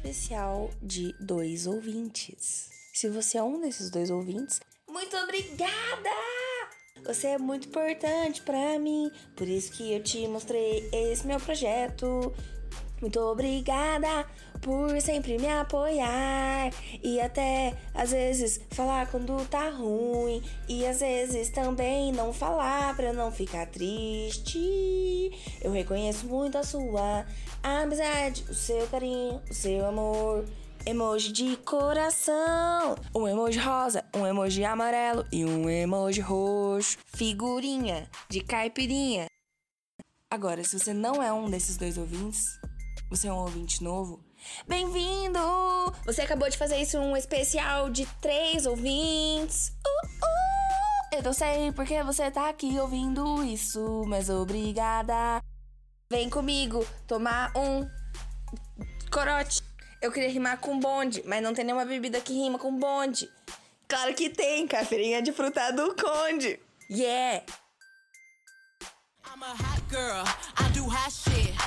especial de 2 ouvintes. Se você é um desses 2 ouvintes, muito obrigada! Você é muito importante pra mim, por isso que eu te mostrei esse meu projeto. Muito obrigada por sempre me apoiar e até às vezes falar quando tá ruim e às vezes também não falar pra eu não ficar triste. Eu reconheço muito a sua amizade, o seu carinho, o seu amor. Emoji de coração, um emoji rosa, um emoji amarelo e um emoji roxo. Figurinha de caipirinha. Agora, se você não é um desses 2 ouvintes, você é um ouvinte novo, bem-vindo! Você acabou de fazer isso um especial de 3 ouvintes. Eu não sei porque você tá aqui ouvindo isso, mas obrigada. Vem comigo tomar um corote. Eu queria rimar com bonde, mas não tem nenhuma bebida que rima com bonde. Claro que tem, caipirinha de fruta do Conde. Yeah! I'm a hot girl, I do hot shit.